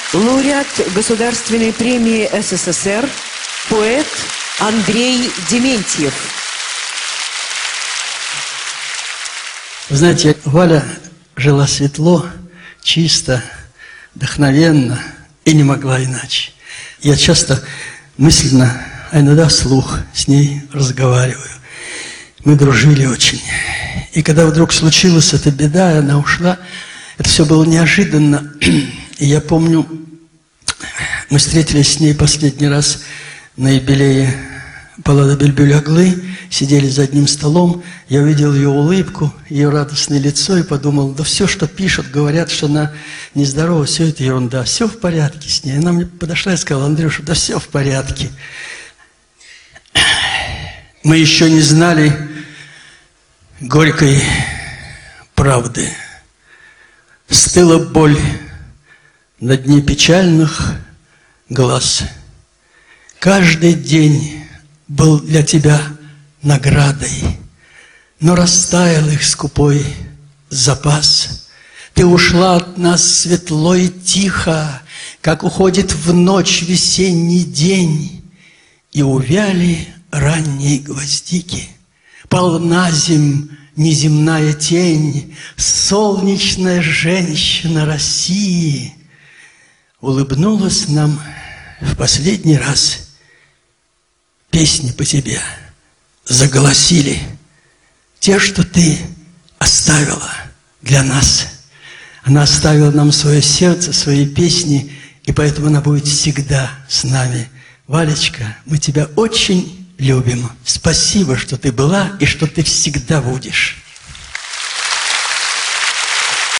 лауреат Государственной премии СССР, поэт Андрей Дементьев. Вы знаете, Валя жила светло, чисто, вдохновенно и не могла иначе. Я часто мысленно, а иногда вслух с ней разговариваю. Мы дружили очень. И когда вдруг случилась эта беда, и она ушла, это все было неожиданно. И я помню, мы встретились с ней последний раз на юбилее Паллада Бюльбюль-Аглы, сидели за одним столом, я увидел ее улыбку, ее радостное лицо и подумал, да все, что пишут, говорят, что она нездорова, все это ерунда, все в порядке с ней. Она мне подошла и сказала: Андрюша, да все в порядке. Мы еще не знали горькой правды. Стыла боль на дне печальных глаз. Каждый день был для тебя наградой, но растаял их скупой запас. Ты ушла от нас светло и тихо, как уходит в ночь весенний день, и увяли ранние гвоздики. Пал на земь неземная тень, солнечная женщина России улыбнулась нам в последний раз. Песни по тебе заголосили, те, что ты оставила для нас. Она оставила нам свое сердце, свои песни, и поэтому она будет всегда с нами. Валечка, мы тебя очень любим. Спасибо, что ты была и что ты всегда будешь.